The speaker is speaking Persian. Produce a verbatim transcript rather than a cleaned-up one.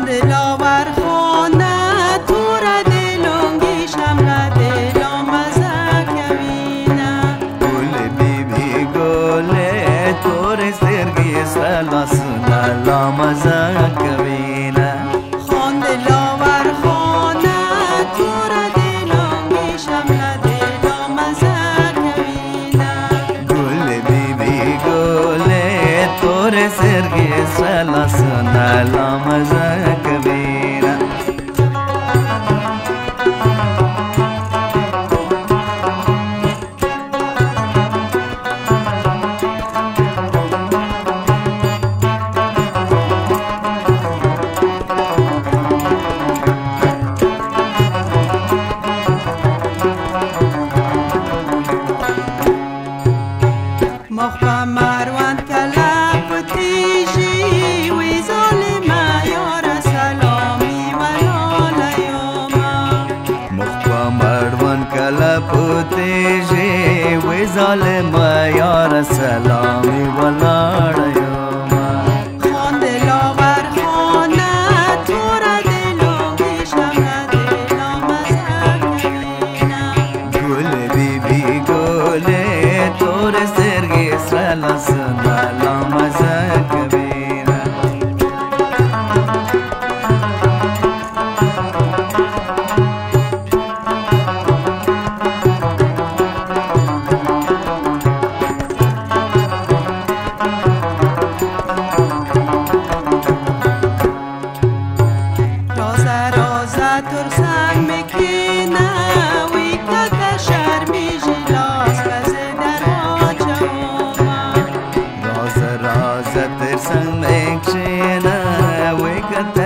لاور خانه تو را دلونگی شمله دلام مزکوینه گل بی بی گل تور سرگی سلاسونه لام زکوینه خواند لاور خانه تو را دلونگی شمله دلام مزکوینه گل بی بی گل تور سرگی سلاسونه لام زکوینه مخبا مروان کلب تیجی وی ظالمه یار سلامی ولال یوما مخبا مروان کلب تیجی وی ظالمه یار سلامی ولال یوما خواند لاور خانه تو را دلونگی شمله دلام مزکوینه گل بی بی گل تور سرگی سلاسونه لام زکوینه رازه رازه ترسم مکینه وی که شرمی جلاس بزه در آجه اوما راز راز ترسم اکشینه وی که